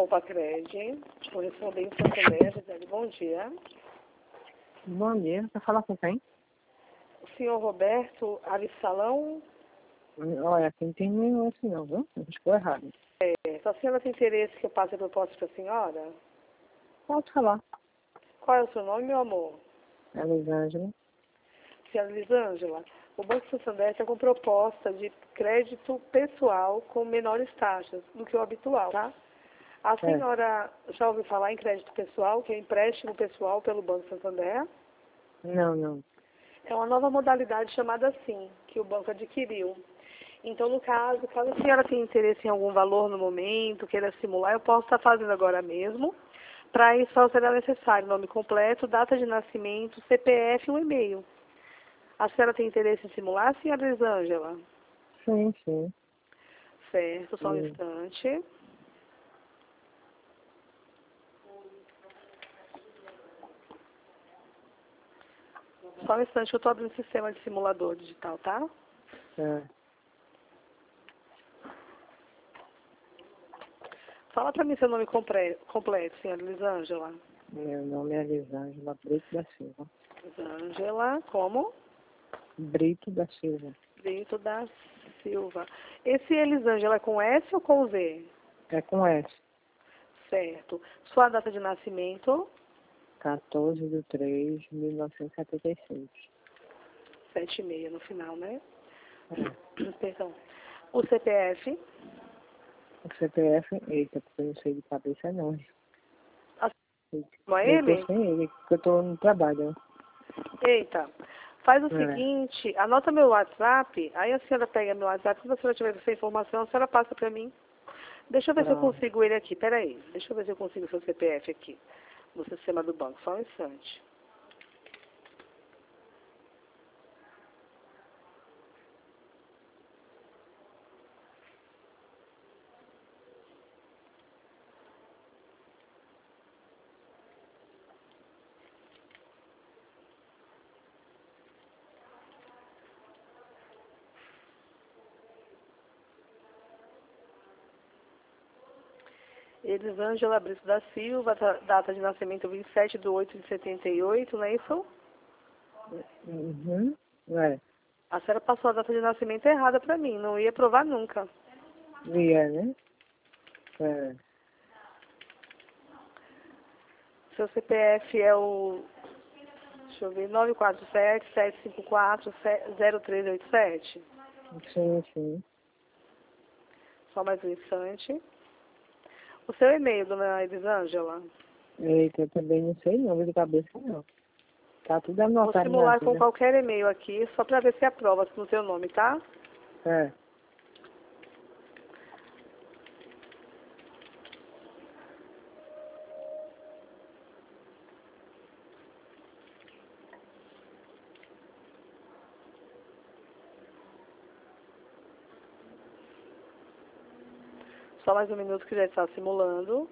Copacred, correspondente Santander, Gisele, bom dia. Bom dia, você fala com quem? O senhor Roberto Arissalão? Olha, quem tem nenhum assim não, viu? Ficou errado. A senhora tem interesse que eu passe a proposta para a senhora? Pode falar. Qual é o seu nome, meu amor? Elisângela. Senhora Elisângela, o Banco Santander está com proposta de crédito pessoal com menores taxas do que o habitual, tá? A senhora já ouviu falar em crédito pessoal, que é empréstimo pessoal pelo Banco Santander? Não. É uma nova modalidade chamada assim, que o banco adquiriu. Então, no caso a senhora tem interesse em algum valor no momento, queira simular, eu posso estar fazendo agora mesmo. Para isso, só será necessário nome completo, data de nascimento, CPF e um e-mail. A senhora tem interesse em simular, senhora Elisângela? Sim. Certo, só um instante. Só um instante que eu estou abrindo o sistema de simulador digital, tá? Fala para mim seu nome completo, senhora Elisângela. Meu nome é Elisângela Brito da Silva. Elisângela, como? Brito da Silva. Brito da Silva. Esse Elisângela é com S ou com Z? É com S. Certo. Sua data de nascimento? 14/3/1976. 76 no final, né? Perdão. O CPF? O CPF, eita, porque eu não sei de cabeça não. Não é Eu ele? tô sem ele, porque eu tô no trabalho. Eita. Faz o seguinte, anota meu WhatsApp, aí a senhora pega meu WhatsApp, quando a senhora tiver essa informação, a senhora passa para mim. Deixa eu ver se eu consigo ele aqui, peraí. Deixa eu ver se eu consigo o seu CPF aqui, no sistema do banco, só um instante. Elisângela Brito da Silva, data de nascimento 27/8/78, não é isso? A senhora passou a data de nascimento errada para mim, não ia provar nunca. Né? Seu CPF é o, deixa eu ver, 947-754-0387? Sim. Só mais um instante. O seu e-mail, dona Elisângela? Eita, eu também não sei não, de cabeça não. Tá tudo Vou anotado na simular com vida. qualquer e-mail aqui, só para ver se aprova no seu nome, tá? Só mais um minuto que já está simulando.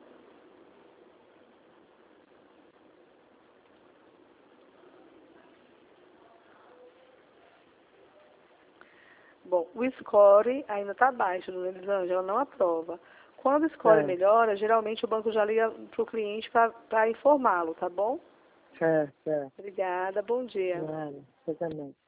Bom, o score ainda está baixo, dona Elisângela, não aprova. Quando o score melhora, geralmente o banco já liga para o cliente para informá-lo, tá bom? Certo. Obrigada, bom dia. Nada, você também.